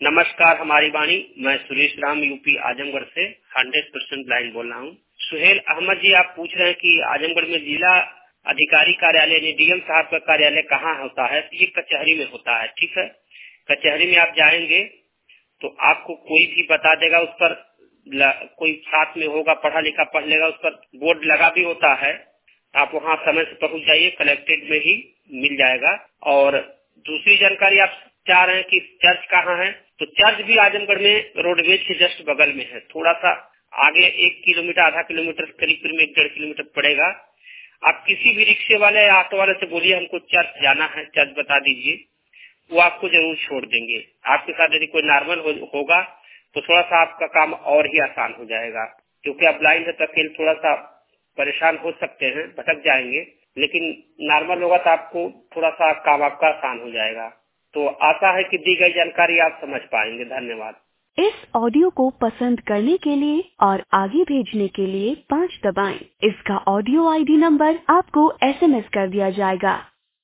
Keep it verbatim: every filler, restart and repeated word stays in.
नमस्कार, हमारी वाणी। मैं सुरेश राम यूपी आजमगढ़ से हंड्रेड परसेंट ब्लाइंड बोल रहा हूँ। सुहेल अहमद जी, आप पूछ रहे हैं कि आजमगढ़ में जिला अधिकारी कार्यालय यानी डीएम साहब का कार्यालय कहाँ होता है। ये कचहरी में होता है, ठीक है। कचहरी में आप जाएंगे तो आपको कोई भी बता देगा, उस पर कोई साथ में होगा, पढ़ा लिखा पढ़ लेगा, उस पर बोर्ड लगा भी होता है। आप वहाँ समय से पहुँच जाइए, कलेक्ट्रेट में ही मिल जाएगा। और दूसरी जानकारी आप चाह रहे हैं कि चर्च कहाँ है, तो चर्च भी आजमगढ़ में रोडवेज के जस्ट बगल में है। थोड़ा सा आगे एक किलोमीटर आधा किलोमीटर करीब करीब एक डेढ़ किलोमीटर पड़ेगा। आप किसी भी रिक्शे वाले या ऑटो वाले से बोलिए हमको चर्च जाना है, चर्च बता दीजिए, वो आपको जरूर छोड़ देंगे। आपके साथ यदि कोई नॉर्मल हो, होगा तो थोड़ा सा आपका काम और ही आसान हो जाएगा। क्योंकि आप ब्लाइंड है तो अकेले थोड़ा सा परेशान हो सकते हैं, भटक जाएंगे, लेकिन नॉर्मल होगा तो आपको थोड़ा सा काम आपका आसान हो जाएगा। तो आशा है कि दी गई जानकारी आप समझ पाएंगे। धन्यवाद। इस ऑडियो को पसंद करने के लिए और आगे भेजने के लिए पाँच दबाएं। इसका ऑडियो आईडी नंबर आपको एसएमएस कर दिया जाएगा।